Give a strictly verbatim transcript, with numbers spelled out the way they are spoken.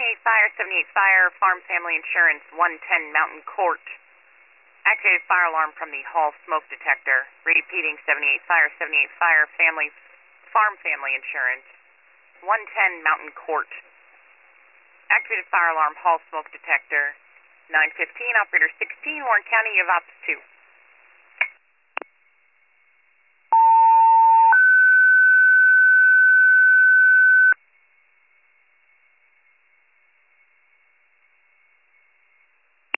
seventy-eight Fire, seventy-eight Fire, Farm Family Insurance, one ten Mountain Court. Activated fire alarm from the hall smoke detector. Repeating, seventy-eight Fire, seventy-eight Fire, Family, Farm Family Insurance, one ten Mountain Court. Activated fire alarm, hall smoke detector. nine fifteen, operator sixteen, Warren County, you have ops two.